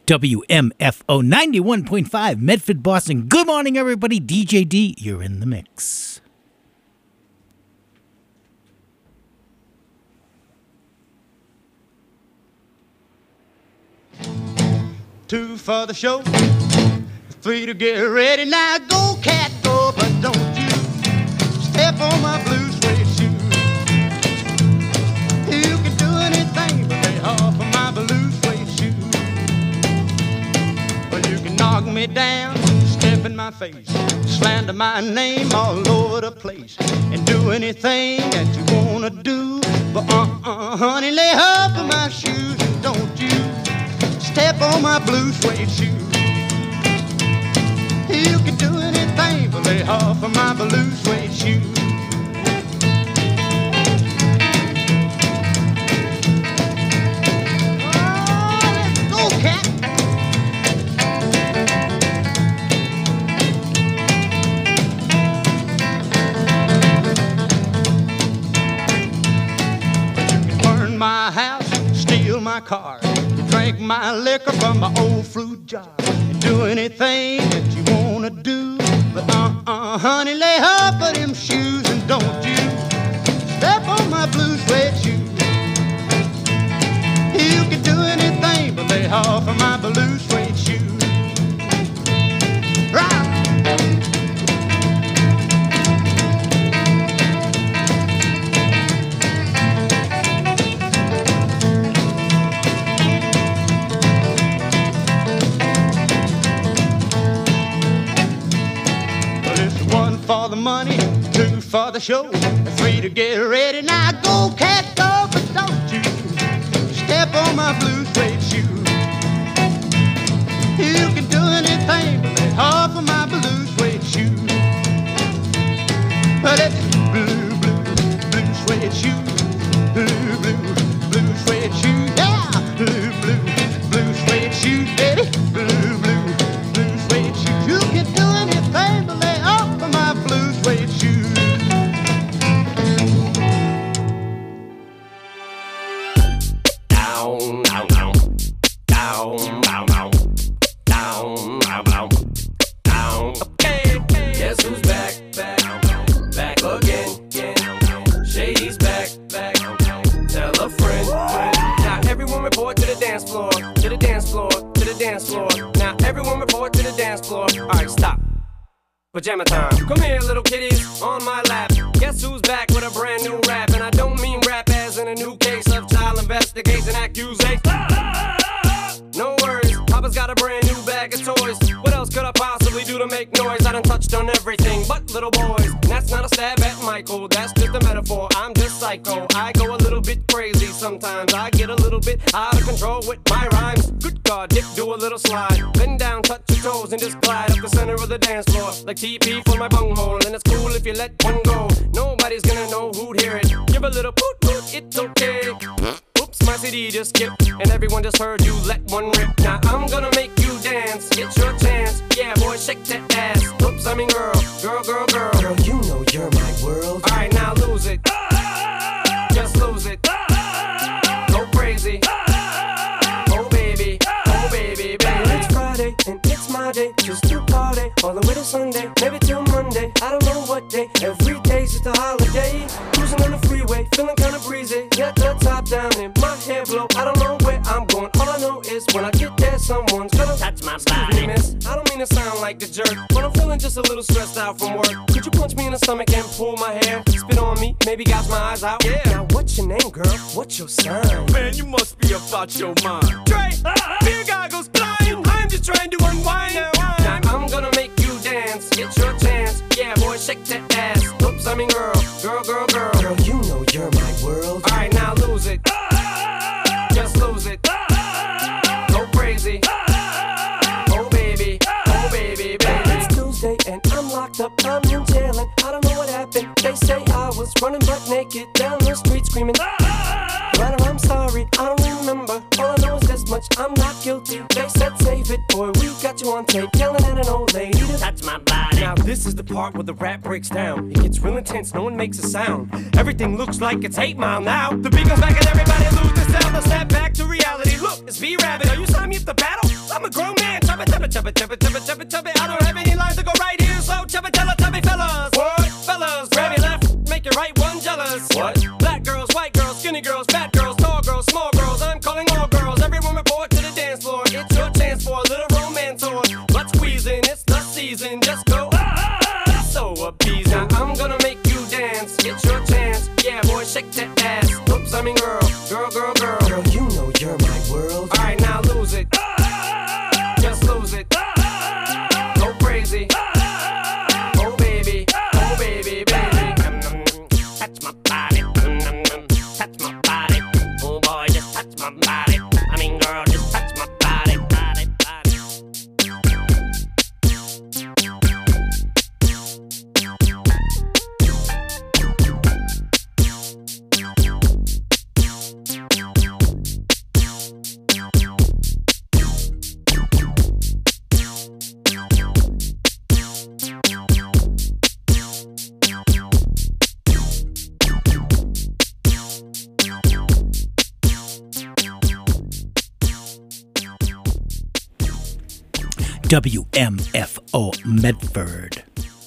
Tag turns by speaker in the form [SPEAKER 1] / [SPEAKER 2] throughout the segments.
[SPEAKER 1] WMFO 91.5 Medford, Boston. Good morning, everybody. DJ D, you're in the mix.
[SPEAKER 2] Two for the show, three to get ready. Now go, cat, go, but don't you step on my blue suede shoe. You can do anything but lay off of my blue suede shoe. Well, you can knock me down, step in my face, slander my name all over the place, and do anything that you wanna do. But honey, lay off of my shoes and don't you step on my blue suede shoe. You can do anything but lay off of my blue suede shoe. Oh, let's go, cat. You can burn my house, steal my car, drink my liquor from my old fruit jar, and do anything that you wanna do. But honey, lay off of them shoes and don't you step on my blue suede shoe. You can do anything but lay off of my blue suede shoe. Right. For the money, two for the show, three to get ready. Now go, cat, go, but don't you step on my blue suede shoe. You can do anything but lay off of my blue suede shoe. But it's blue, blue, blue suede shoe. Blue, blue, blue suede shoe. Yeah, blue, blue, blue suede shoe, baby. Blue, blue, blue suede shoe. You can do anything but lay off of my blue suede shoe.
[SPEAKER 3] Down, down, down, down, down, down, down, down, down, down. Okay, guess who's back, back, back again, again. Shady's back, back. Tell a friend, friend. Now everyone report to the dance floor, to the dance floor, to the dance floor. Now everyone report to the dance floor. All right, stop. Pajama time. Come here, little kitties, on my lap. Guess who's back with a brand new rap? And I don't mean rap as in a new case of child investigation accusation. No worries, Papa's got a brand new bag of toys. What else could I possibly do to make noise? I done touched on everything but little boys. And that's not a stab at Michael, that's just a metaphor. I'm just psycho, I go a little bit crazy sometimes. I get a little bit out of control with my rhymes. Good God, dip, do a little slide. Bend down, touch your toes, and just glide up the center of the dance floor. Like TP for my bunghole, and it's cool if you let one go. Nobody's gonna know who'd hear it. Give a little poot poot, it's okay. Oops, my CD just skipped, and everyone just heard you let one rip. Now I'm gonna make you dance, it's your chance. Yeah, boy, shake that ass. Oops, I mean girl, girl, girl, girl.
[SPEAKER 4] Girl, you know you're my world.
[SPEAKER 3] Alright, now lose it. Just lose it. Go crazy. Oh baby, baby.
[SPEAKER 4] It's Friday, and it's my day. Just to party, all the way to Sunday. Maybe till Monday, I don't know what day. Every day's just a holiday. Cruising on the freeway, feeling kinda breezy. Got the top down and my hair blow. I don't know where I'm going, all I know is when I get there, someone's gonna
[SPEAKER 3] touch my
[SPEAKER 4] Excuse me, miss, I don't mean to sound like the jerk, but I'm feeling just a little stressed out from work. Could you punch me in the stomach and pull my hair? Spit on me, maybe gouge my eyes out.
[SPEAKER 3] Yeah.
[SPEAKER 4] Now what's your name, girl? What's your sign?
[SPEAKER 3] Man, you must be about your mind.
[SPEAKER 4] Dre, beer goggles blind. I'm just trying to unwind.
[SPEAKER 3] Now I'm gonna make you dance, it's your chance. Yeah, boy, shake that ass. Oops, I mean girl, girl, girl, girl.
[SPEAKER 4] Girl, you know you're my world.
[SPEAKER 3] Alright, now lose it. Just lose it. Go crazy. Oh baby, baby.
[SPEAKER 4] It's Tuesday and I'm locked up, I'm in jail and I don't know what happened. They say I was running butt naked down the street screaming. But I'm sorry, I don't remember. All I know is this much, I'm not guilty. They said save it, boy, we got you on tape, yelling at an old lady to
[SPEAKER 3] Touch my body.
[SPEAKER 4] Now this is the part where the rap breaks down. It gets real intense, no one makes a sound. Everything looks like it's 8 Mile now. The beat goes back and everybody lose their sound. They'll snap back to reality. Look, it's V-Rabbit. Are you signing me up to battle? I'm a grown man. Chubba, chubba, chubba, chubba, chubba, chubba, chubba. I don't have any lines to go right here, so chubba, chubba, chubby fellas. What? Fellas, grab your left, make your right one jealous.
[SPEAKER 3] What?
[SPEAKER 4] Black girls, white girls, skinny girls, fat girls, tall girls, small girls. I'm calling all girls. Everyone report to the dance floor. It's your chance for a little romance or butt squeezing. It's the season. Just go. So appeasing. Now I'm gonna make you dance. It's your chance. Yeah, boy, shake that ass. Oops, I mean girl, girl, girl, girl. Girl, you know you're my world. All right, now lose it. Just lose it. Go crazy. Oh baby, baby.
[SPEAKER 3] Touch my body. Touch my body. Oh boy, just touch my body. I mean, girl, just touch my body. Body, body.
[SPEAKER 1] WMFO Medford.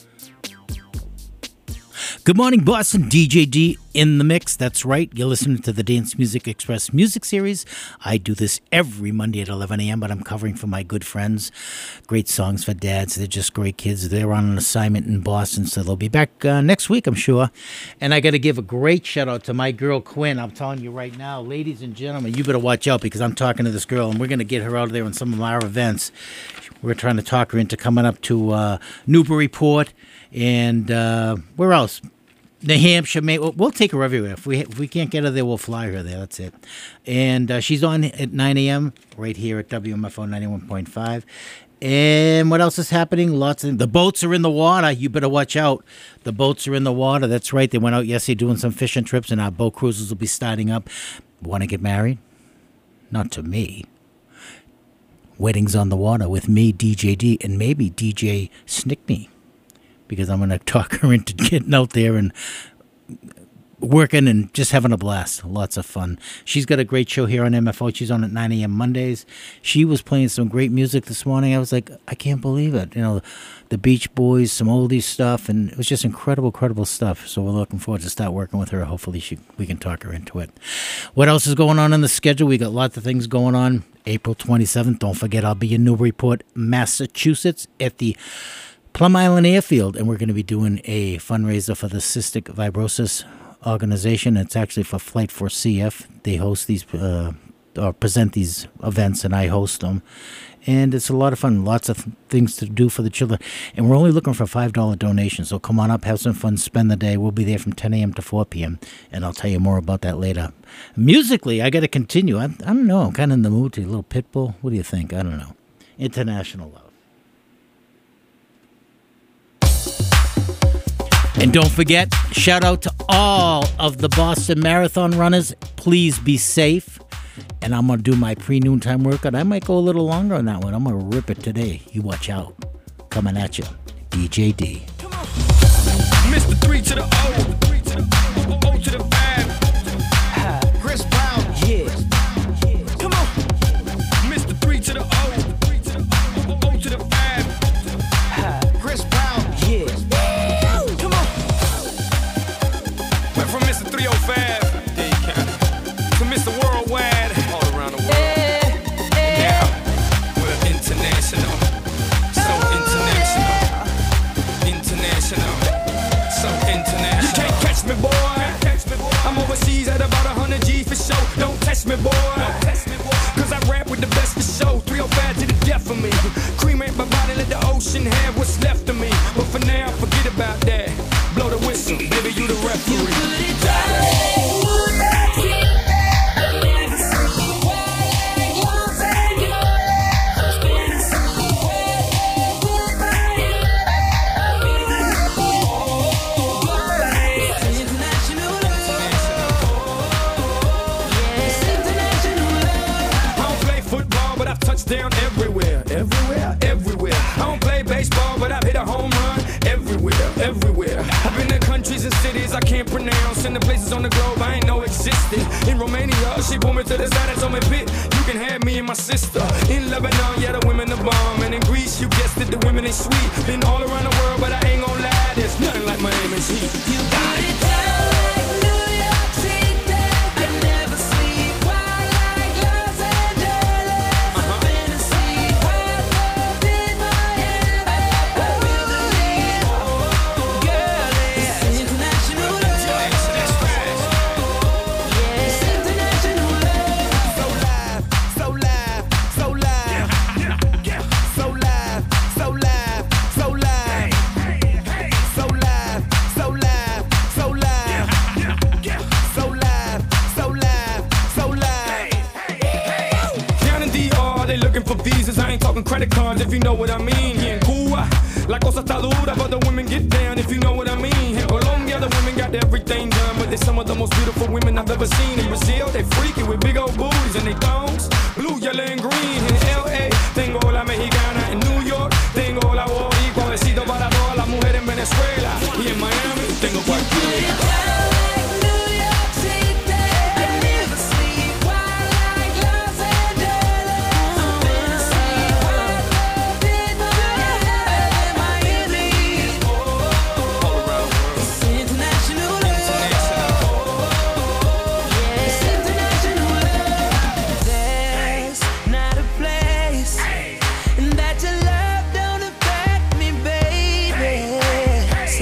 [SPEAKER 1] Good morning, Boston. DJ D in the mix. That's right. You're listening to the Dance Music Express music series. I do this every Monday at 11 a.m., but I'm covering for my good friends. Great songs for dads. They're just great kids. They're on an assignment in Boston, so they'll be back next week, I'm sure. And I got to give a great shout out to my girl, Quinn. I'm telling you right now, ladies and gentlemen, you better watch out because I'm talking to this girl, and we're going to get her out of there on some of our events. We're trying to talk her into coming up to Newburyport and where else? New Hampshire. We'll take her everywhere. If we can't get her there, we'll fly her there. That's it. And she's on at 9 a.m. right here at WMFO 91.5. And what else is happening? The boats are in the water. You better watch out. The boats are in the water. That's right. They went out yesterday doing some fishing trips, and our boat cruises will be starting up. Want to get married? Not to me. Weddings on the water with me, DJ D, and maybe DJ Snickney, because I'm going to talk her into getting out there and working and just having a blast. Lots of fun. She's got a great show here on MFO. She's on at 9 a.m. Mondays. She was playing some great music this morning. I was like, I can't believe it. You know, the Beach Boys, some oldies stuff, and it was just incredible stuff. So we're looking forward to start working with her. Hopefully we can talk her into it. What else is going on in the schedule? We got lots of things going on. April 27th, don't forget, I'll be in Newburyport, Massachusetts at the Plum Island Airfield, and we're going to be doing a fundraiser for the Cystic Fibrosis organization. It's actually for Flight for CF. They host these or present these events, and I host them. And it's a lot of fun. Lots of things to do for the children. And we're only looking for $5 donations. So come on up, have some fun, spend the day. We'll be there from 10 a.m. to 4 p.m. And I'll tell you more about that later. Musically, I got to continue. I don't know. I'm kind of in the mood to a little Pitbull. What do you think? I don't know. International Love. And don't forget, shout out to all of the Boston Marathon runners. Please be safe. And I'm going to do my pre-noontime workout. I might go a little longer on that one. I'm going to rip it today. You watch out. Coming at you. DJ D.
[SPEAKER 5] Come on. Mr. 3 to the O. O to the 5. Chris Brown.
[SPEAKER 4] yeah.
[SPEAKER 5] Come on. Mr. 3 to the O. O to the 5. Chris Brown.
[SPEAKER 4] Yeah.
[SPEAKER 5] Come on. Went from Mr. 305 to Mr. Worldwide. All around the world. Now, we're international. So international. International. So international. You can't catch me, boy. I'm overseas at about 100 G for show. Don't test me, boy. Cause I rap with the best for show. 305 to the death of me. Cremate my body, let the ocean have what's left of me. But for now, forget about that. Blow the whistle, baby, you the referee. Down everywhere, everywhere, everywhere. can't pronounce. And the places on the globe I ain't know existed. In Romania, she pulled me to the side and told me, "Pit, you can have me and my sister." In Lebanon, yeah, the women are bomb. And in Greece, you guessed it, the women ain't sweet. Been all around the world, but I ain't gon' lie, there's nothing like Miami's heat.
[SPEAKER 6] You got it down like New York City. I never sleep wild like Los Angeles. Fantasy, hot love in Miami. I feel the heat. Girl, it's international love. Yeah, it's international love.
[SPEAKER 3] So live, so live, so live. So live, so live, so live. So live, so live, so live. So live, so live, so live.
[SPEAKER 5] Down in DR, they looking for visas. I ain't talking credit cards if you know what I mean. Here in Cuba, la cosa está dura, but the women get down if you know what I mean. In Colombia, the women got everything done, but they're some of the most beautiful women I've ever seen. In Brazil, they freaky with big old booties and they thongs, blue, yellow, and green. In LA, tengo la mexicana. In New York, tengo la boricua. Besito para todas las mujeres en Venezuela. Y en Miami, tengo cualquiera.
[SPEAKER 6] Down like New York City. I never sleep wild like Los Angeles. Fantasy, hot love in Miami. It's international love. Yeah, it's international love. There's not a place that your love don't affect me, baby.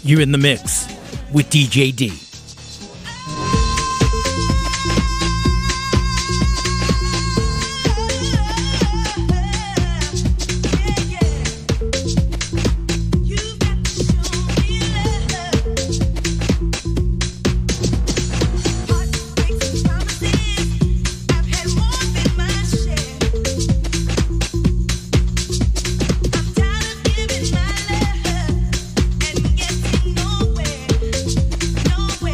[SPEAKER 1] You're in the mix with DJ D.
[SPEAKER 7] Nowhere.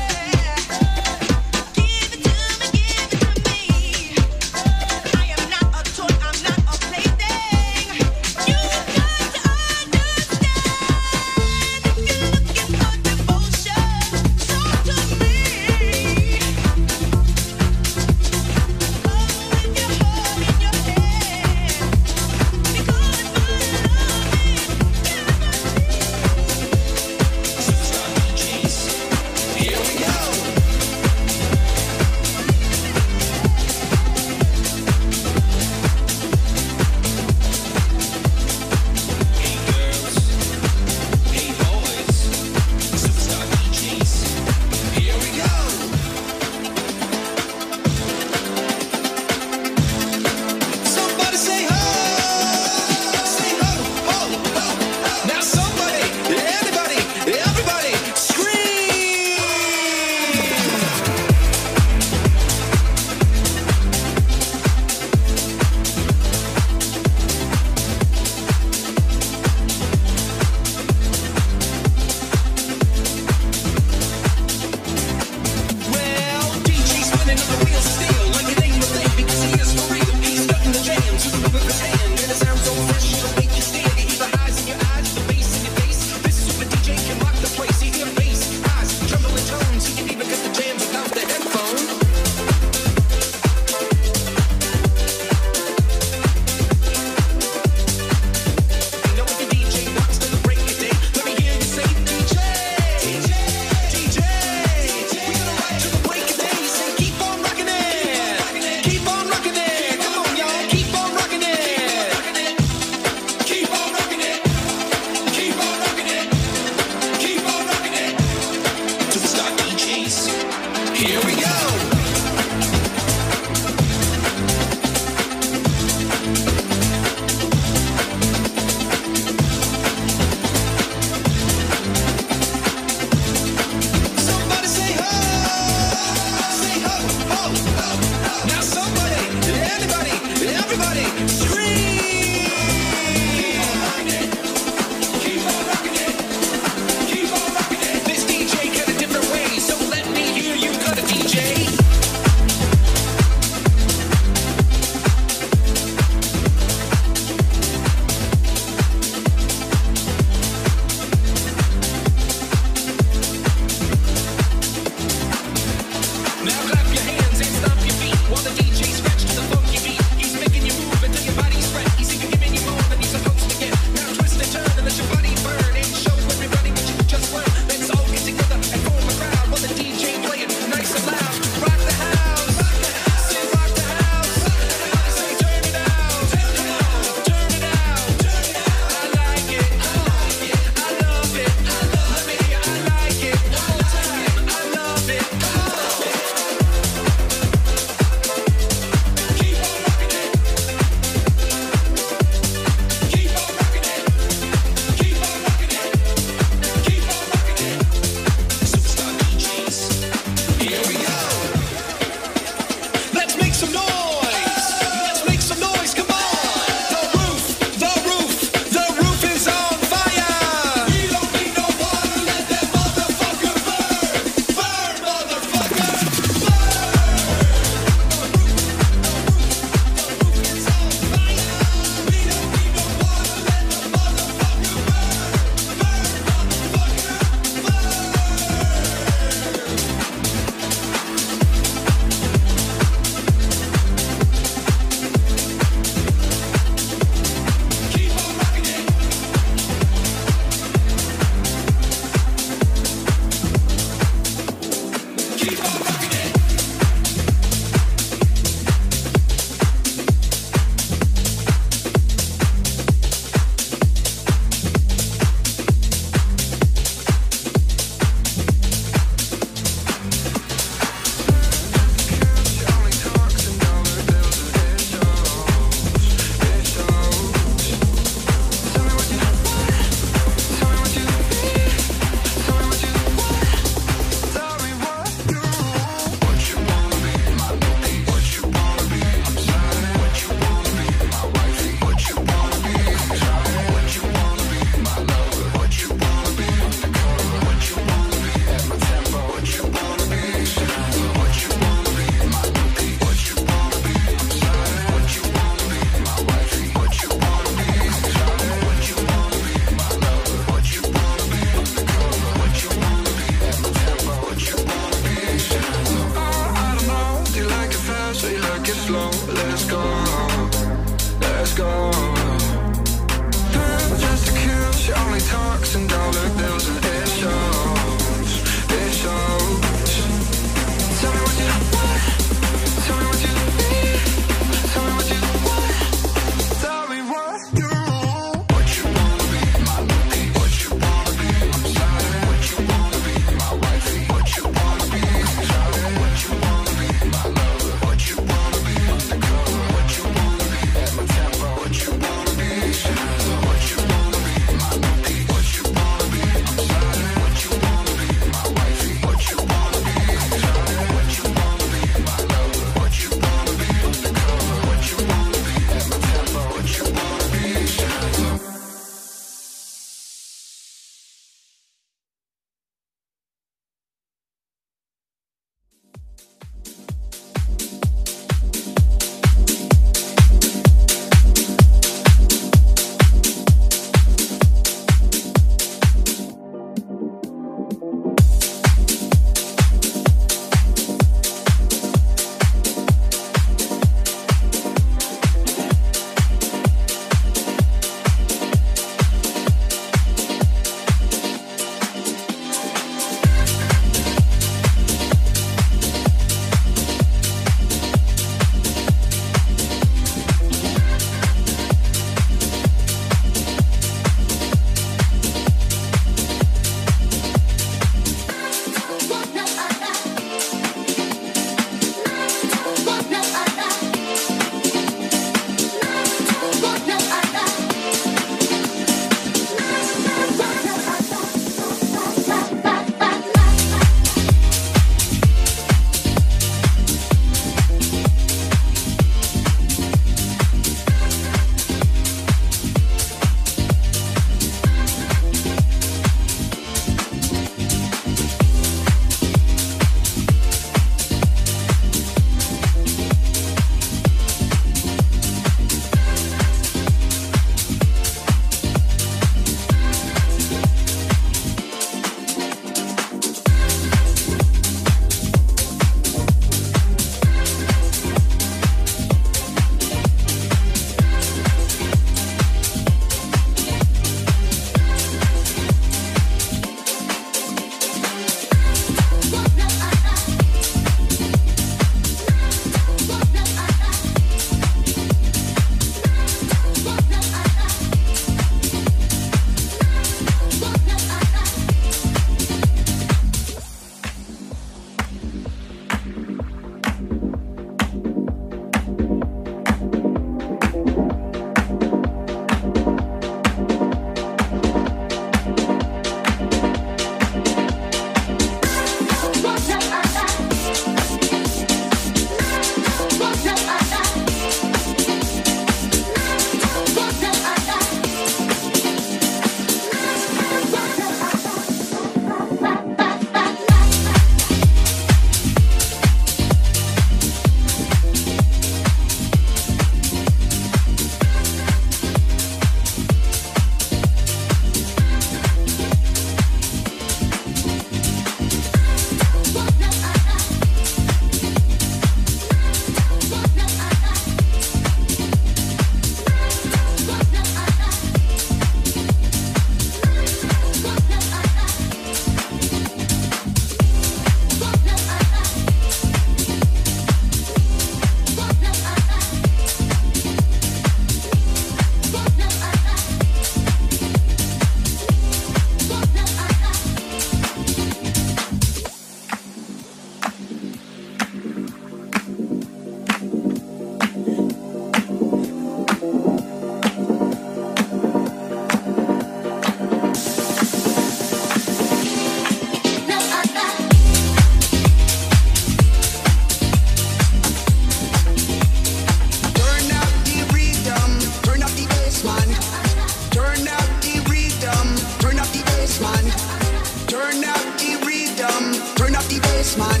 [SPEAKER 7] bassman.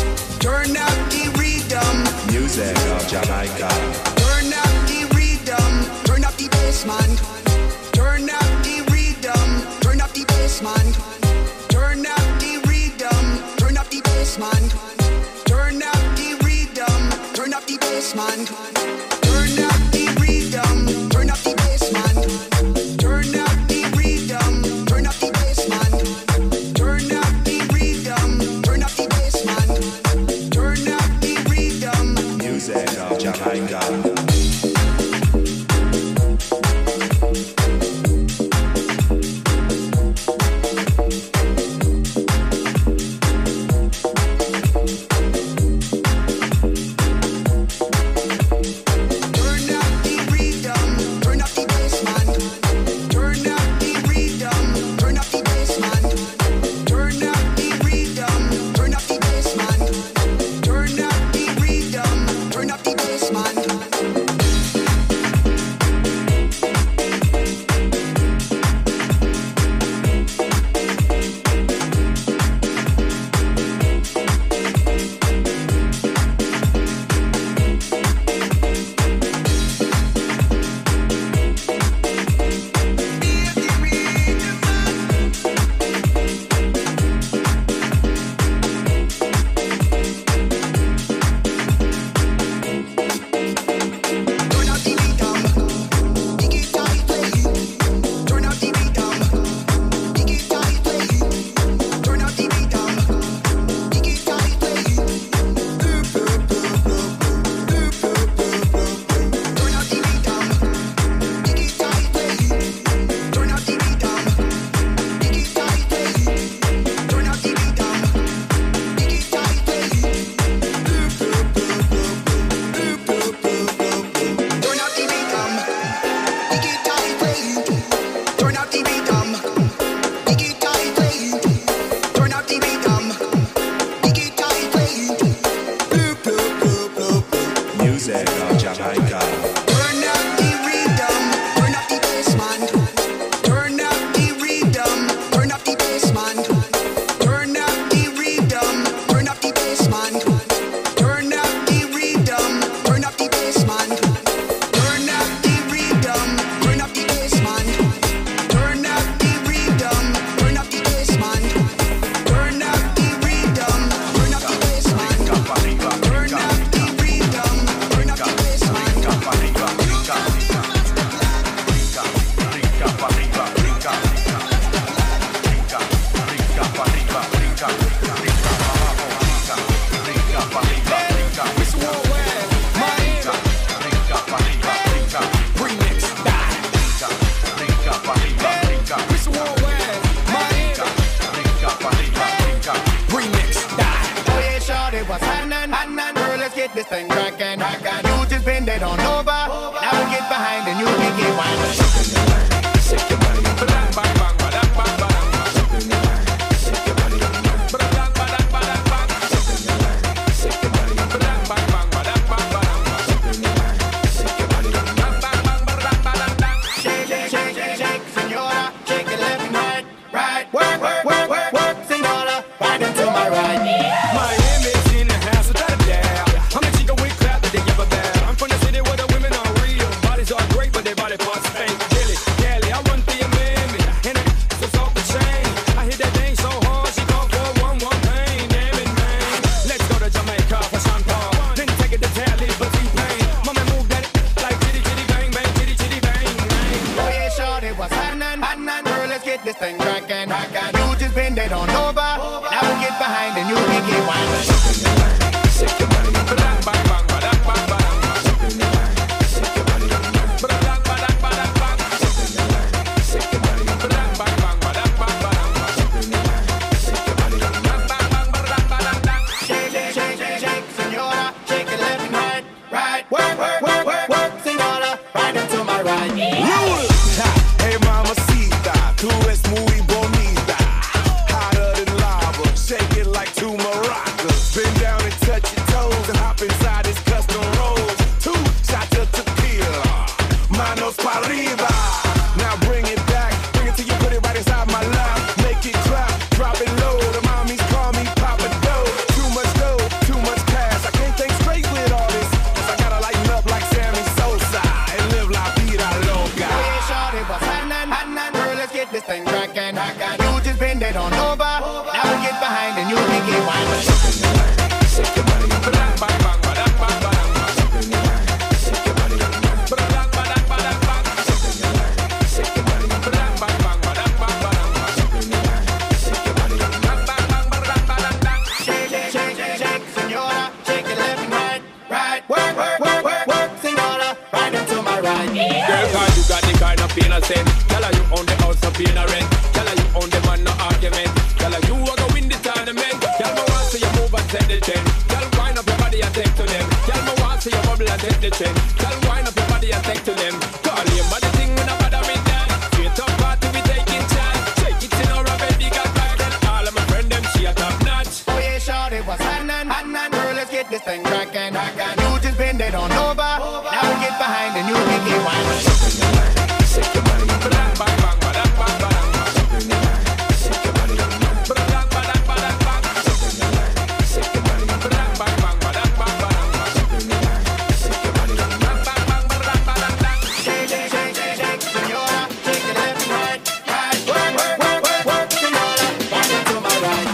[SPEAKER 7] Turn up the rhythm.
[SPEAKER 8] Music of Jamaica.
[SPEAKER 7] Turn up the rhythm. Turn up the bassman. Turn up the rhythm. Turn up the bassman. Turn up the rhythm. Turn up the bassman. Turn up the rhythm. Turn up the bassman. Turn up the rhythm. Turn up the bassman. Turn up the rhythm. Turn up the bassman. Turn up the rhythm. Turn up the bassman. Turn up the rhythm.
[SPEAKER 8] Music of Jamaica.
[SPEAKER 9] Hey, mamacita, tú eres muy Girl, let's get this thing crackin'. You just bend it on over. Now we get behind and you make it wild. Shake your body, bang, bang, bang, bang, bang, bang. Shake your body, shake your body, bang, bang, bang, bang. Shake your body, bang, bang, bang, bang, bang, bang. Shake your body, bang, bang, bang, bang, bang, bang. Shake, shake, shake, shake, senora, shake it left and right, right. Work, work, work, work, work, senora, right into my right.
[SPEAKER 5] Girl, cause you got the kind of innocent. Tell her you own the house of paying a rent. Tell her you own the man, no argument. Tell her you are gonna win the tournament. Tell me want to you move and set the trend. Tell wind up your body and take to them. Tell me want to you bubble and take the trend. Tell wind up your body and take to them. Call him by the thing when I bother with that. Straight up party we taking chance. Shake it in our baby got back. And all of my friend them she a top notch.
[SPEAKER 9] Oh yeah, shorty, what's happening? Girl, let's get this thing crackin'. You just bend it on over. Now we get behind and you make it wild. Shake your body, bang, bang, bang, bang, bang, bang. Shake your body, bang, bang, bang, bang, bang. Shake your body, bang, bang, bang, bang, bang, bang. Shake your body, bang, bang, bang, bang, bang, bang. Shake, shake, shake, shake, shake, senora, shake it left and right, right. Work, work, work, work, work, senora, right into my right.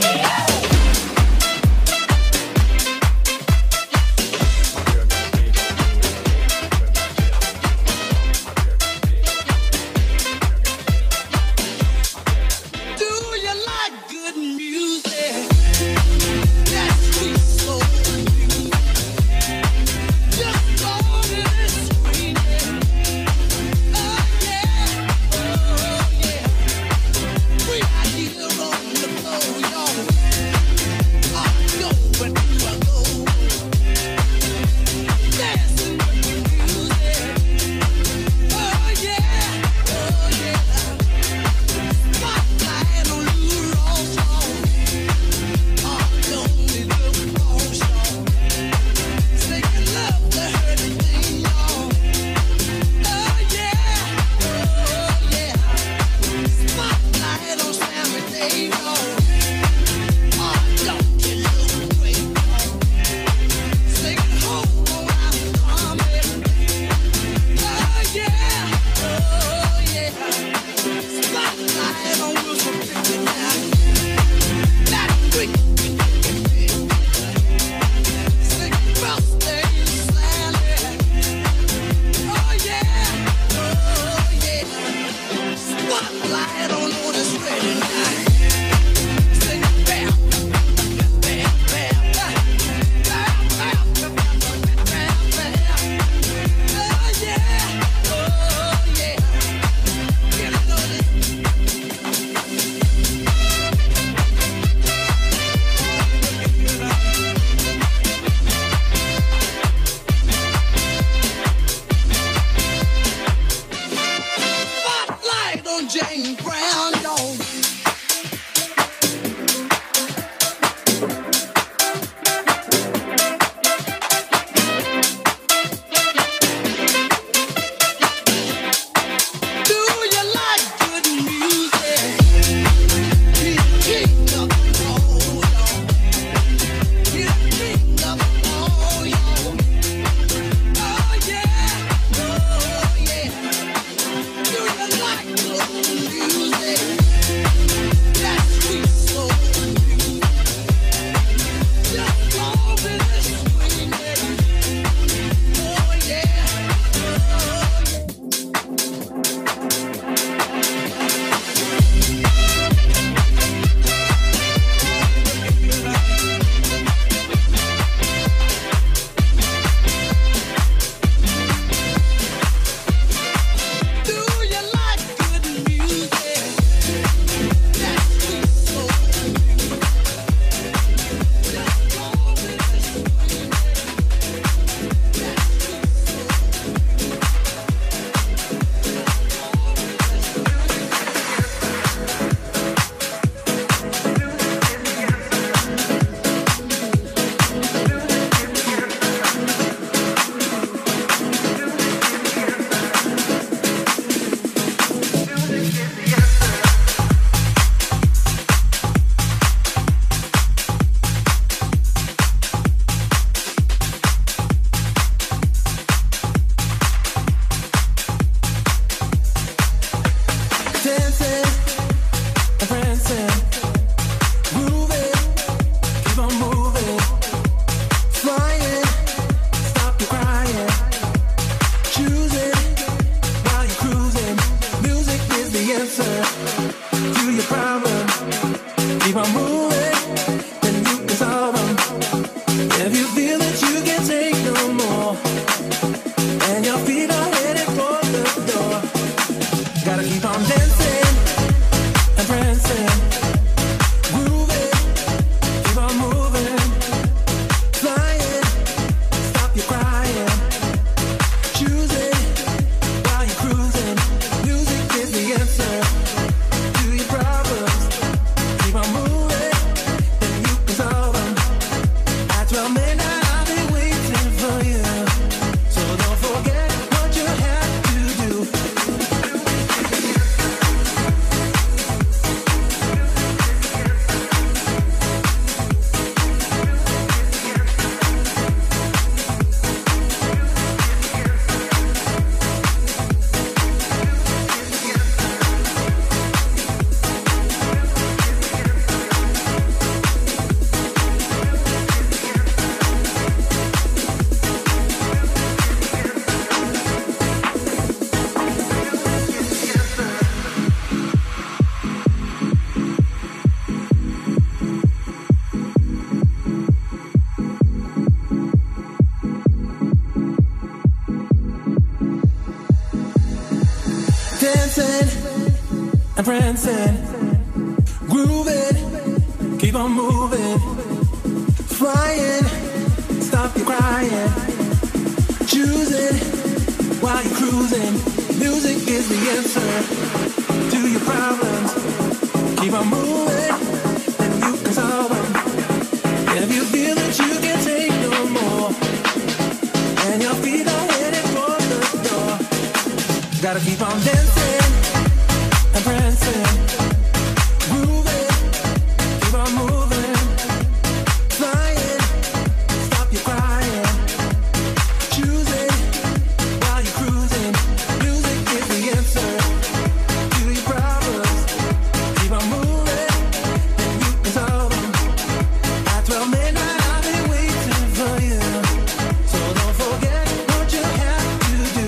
[SPEAKER 4] the answer to your problem. Keep on moving, then you can solve them. If you feel that you can't take no more, and your feet are headed for the door, gotta keep on dancing and prancing, grooving, keep on moving, flying, stop your crying, choose it while you're cruising. Music is the answer to your problems. Keep on moving, then you can solve them. At 12 midnight, I'll be waiting for you. So don't forget what you have to do. Dancing and prancing, grooving, keep on moving, flying, stop your crying, choosing while you're cruising. Music is the answer to your problems. Keep on moving, then you can solve them. If you feel that you can't take no more, and your feet are headed for the door, gotta keep on dancing and prancing, grooving, keep on moving, flying, stop your crying, choosing while you're cruising. Music is the answer to your problems. Keep on moving, then you can solve them. At 12 midnight, I'll be waiting for you. So don't forget what you have to do.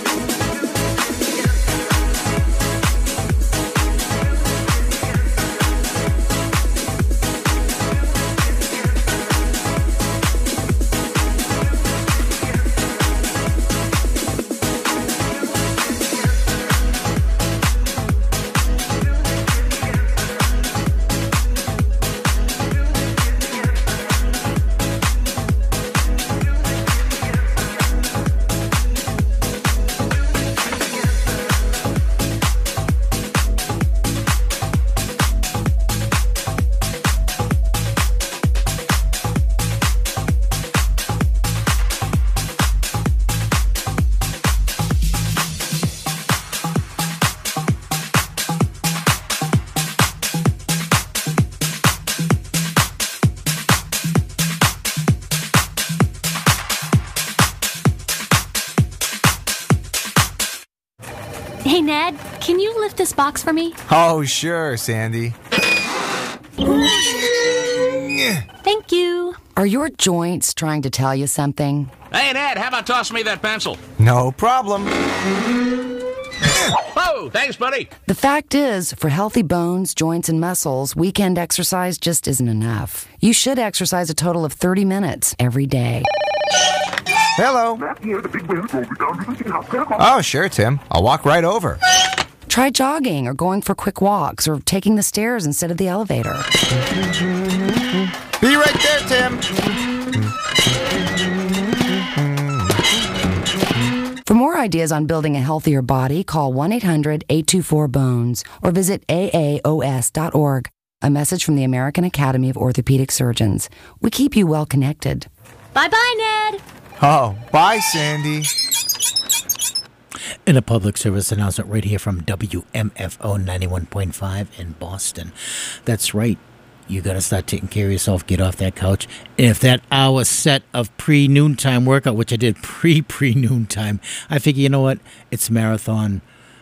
[SPEAKER 10] Hey, Ned, can you lift this box for me?
[SPEAKER 11] Oh, sure, Sandy.
[SPEAKER 10] Thank you.
[SPEAKER 12] Are your joints trying to tell you something?
[SPEAKER 13] Hey, Ned, how about tossing me that pencil?
[SPEAKER 11] No problem.
[SPEAKER 13] Oh, thanks, buddy.
[SPEAKER 12] The fact is, for healthy bones, joints, and muscles, weekend exercise just isn't enough. You should exercise a total of 30 minutes every day.
[SPEAKER 11] Hello. Oh, sure, Tim. I'll walk right over.
[SPEAKER 12] Try jogging or going for quick walks or taking the stairs instead of the elevator.
[SPEAKER 11] Be right there, Tim.
[SPEAKER 12] For more ideas on building a healthier body, call 1-800-824-BONES or visit aaos.org. A message from the American Academy of Orthopedic Surgeons. We keep you well connected.
[SPEAKER 10] Bye-bye, Ned.
[SPEAKER 11] Oh, bye, Sandy.
[SPEAKER 1] In a public service announcement right here from WMFO 91.5 in Boston. That's right. You got to start taking care of yourself. Get off that couch. And if that hour set of pre-noontime workout, which I did pre-noontime, I figure, you know what? It's marathon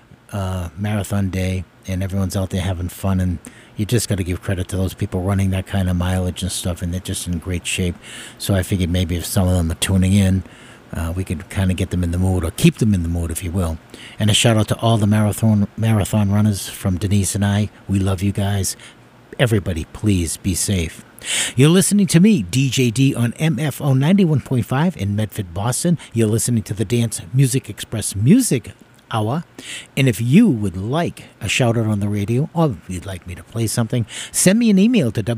[SPEAKER 1] day, and everyone's out there having fun, and you just got to give credit to those people running that kind of mileage and stuff, and they're just in great shape. So I figured maybe if some of them are tuning in, we could kind of get them in the mood, or keep them in the mood, if you will. And a shout out to all the marathon runners from Denise and I. We love you guys. Everybody, please be safe. You're listening to me, DJ D, on MFO 91.5 in Medford, Boston. You're listening to the Dance Music Express Music Hour. And if you would like a shout out on the radio, or if you'd like me to play something, send me an email to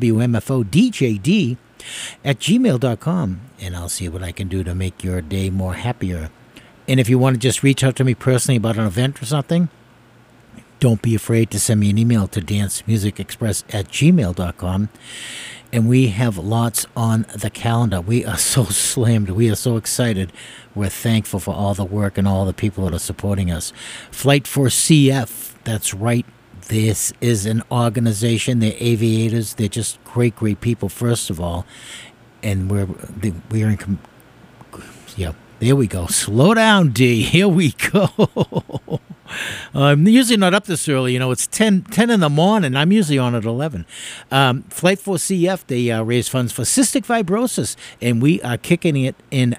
[SPEAKER 1] WMFODJD@gmail.com, and I'll see what I can do to make your day more happier. And if you want to just reach out to me personally about an event or something, don't be afraid to send me an email to dancemusicexpress@gmail.com. And we have lots on the calendar. We are so slammed. We are so excited. We're thankful for all the work and all the people that are supporting us. Flight for CF, that's right. This is an organization. They're aviators. They're just great, great people, first of all. And we're in... Yeah, there we go. Slow down, D. Here we go. I'm usually not up this early. It's 10 in the morning. I'm usually on at 11. Flight 4 CF, they raise funds for cystic fibrosis, and we are kicking it in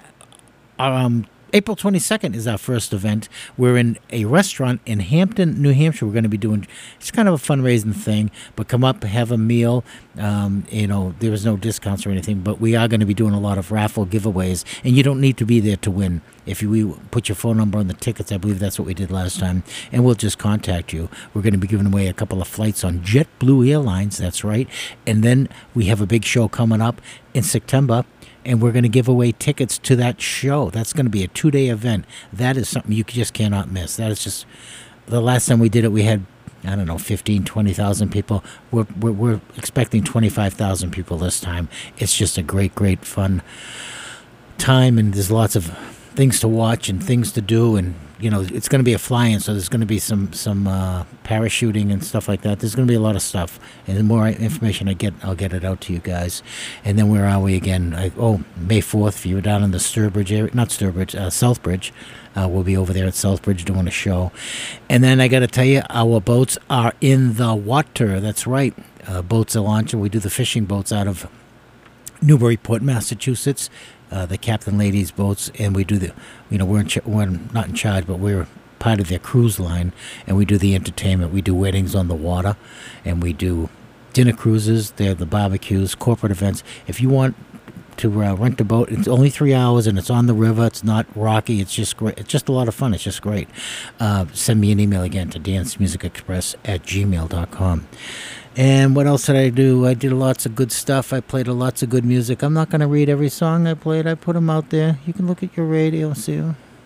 [SPEAKER 1] April 22nd is our first event. We're in a restaurant in Hampton, New Hampshire. We're going to be doing, it's kind of a fundraising thing, but come up, have a meal. There is no discounts or anything, but we are going to be doing a lot of raffle giveaways, and you don't need to be there to win. If you put your phone number on the tickets, I believe that's what we did last time, and we'll just contact you. We're going to be giving away a couple of flights on JetBlue Airlines, that's right, and then we have a big show coming up in September, and we're going to give away tickets to that show. That's going to be a 2-day event. That is something you just cannot miss. That is just, the last time we did it, we had, 15, 20,000 people. We're expecting 25,000 people this time. It's just a great, great fun time, and there's lots of things to watch and things to do, and it's going to be a fly-in, so there's going to be some parachuting and stuff like that. There's going to be a lot of stuff, and the more information I get, I'll get it out to you guys. And then where are we again? May 4th, if you were down in the Sturbridge area, not Sturbridge, Southbridge, we'll be over there at Southbridge doing a show. And then I got to tell you, our boats are in the water. That's right. Boats are launching. We do the fishing boats out of Newburyport, Massachusetts. The Captain Ladies boats, and we do we're not in charge, but we're part of their cruise line, and we do the entertainment. We do weddings on the water, and we do dinner cruises. They have the barbecues, corporate events. If you want to rent a boat, it's only 3 hours, and it's on the river. It's not rocky. It's just great. It's just a lot of fun. It's just great. Send me an email again to dancemusicexpress@gmail.com. And what else did I do? I did lots of good stuff. I played lots of good music. I'm not going to read every song I played. I put them out there. You can look at your radio. See.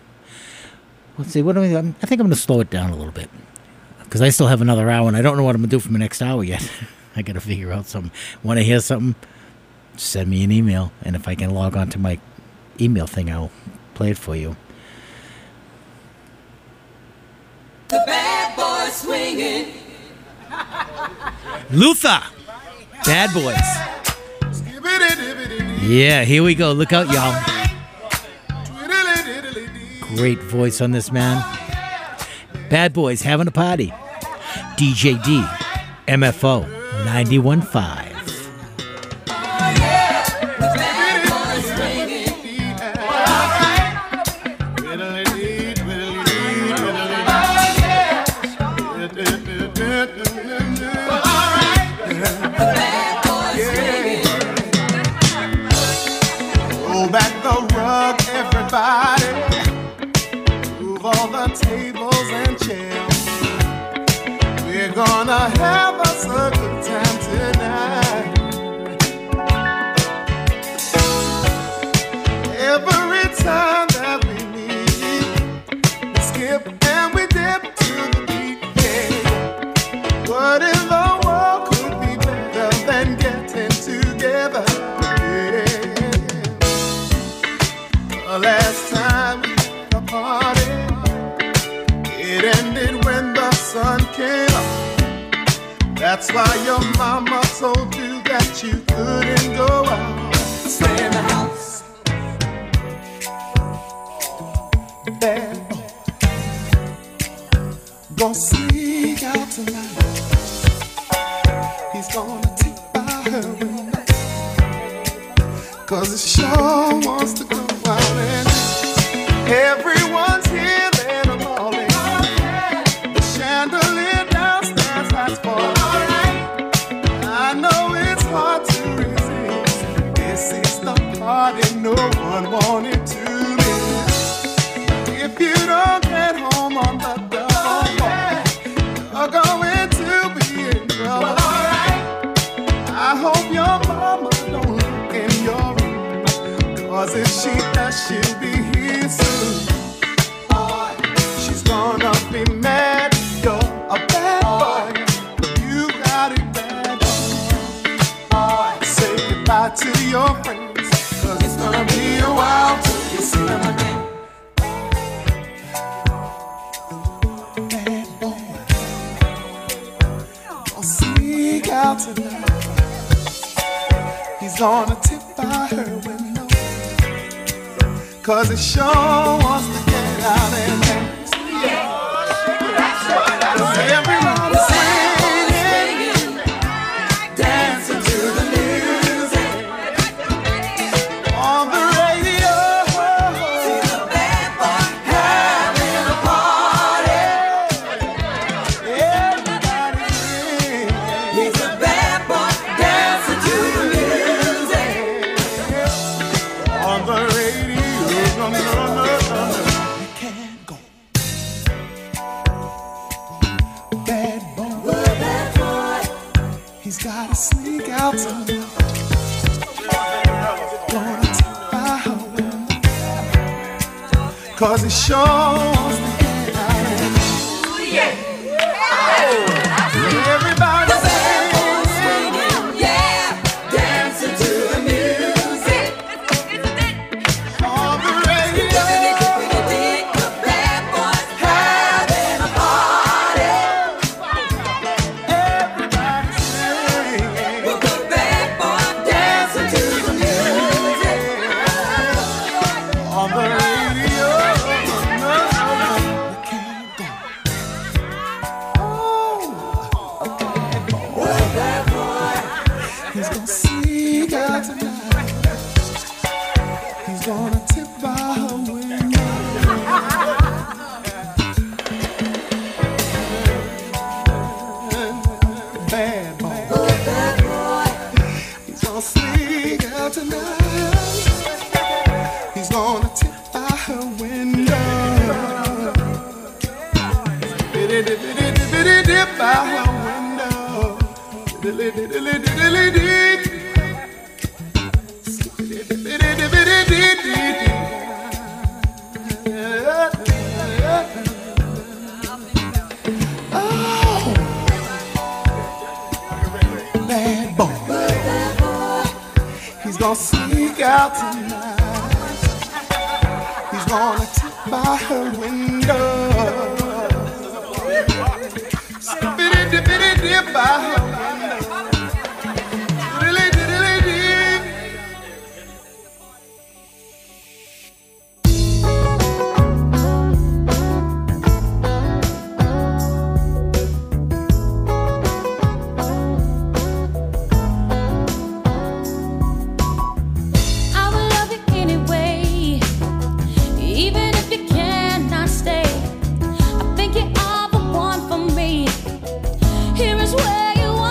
[SPEAKER 1] Let's see. What do I think I'm going to slow it down a little bit, because I still have another hour, and I don't know what I'm going to do for the next hour yet. I got to figure out something. Want to hear something? Send me an email, and if I can log on to my email thing, I'll play it for you.
[SPEAKER 6] The bad boy swinging.
[SPEAKER 1] Luther, Bad Boys. Yeah, here we go. Look out, y'all. Great voice on this man. Bad Boys having a party. DJ D, MFO 91.5.
[SPEAKER 9] Move all the tables and chairs. We're gonna have us a good time tonight. Every time that we meet, we skip and we dip to the beat. Yeah. What in the world could be better than getting together? Last time the party, it ended when the sun came up. That's why your mama told you that you couldn't go out. Stay in the house. Bad boy, gonna sneak out tonight. He's gonna take by her window, 'cause he sure wants to go out and Everyone's here in the morning. The chandelier downstairs lights fall. I know it's hard to resist. This is the party no one wanted to miss. If you don't get home on the double, you're going to be in trouble. I hope your mama don't look in your room, 'cause if she does, she'll be here soon. She's gonna be mad, you're a bad boy. You got it bad, boy. Say goodbye to your friends, 'cause it's gonna be a while till you see them again. Bad boy, I'll sneak out tonight. He's gonna tip by her window, 'cause it sure wants to get out and dance. Everyone's singing, dancing to the music on the radio. See the bad boy having a party. Everybody's singing. He's a bad boy dancing to the music on the radio. No, no, no, no, no. You can't go. Bad boy, he's gotta sneak out tonight. Gonna tip by her window, 'cause he sure wants to get out of here. Everybody's singing, yeah, dancing to the music on the radio. The bad boys having a party. Everybody's singing, the bad boy dancing to the music on the radio. No, no, no, you can't go. Oh, a bad boy, he's gonna sneak out tonight. He's gonna tip by her window. Bad boy, he's gonna sneak out tonight. He's gonna tip by her window. Dip by her window. Oh, bad boy, he's gonna sneak out tonight. He's gonna tip by her window. Dip by her window.
[SPEAKER 6] I will love you anyway, even if you cannot stay. I think you are the one for me. Here is where you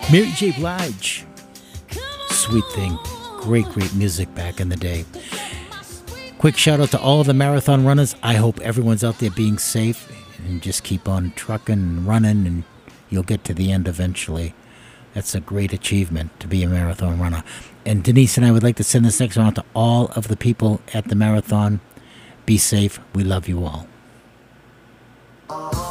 [SPEAKER 1] Mary J. Blige. Sweet Thing. Great, great music back in the day. Quick shout out to all the marathon runners. I hope everyone's out there being safe and just keep on trucking and running, and you'll get to the end eventually. That's a great achievement to be a marathon runner. And Denise and I would like to send this next one out to all of the people at the marathon. Be safe. We love you all.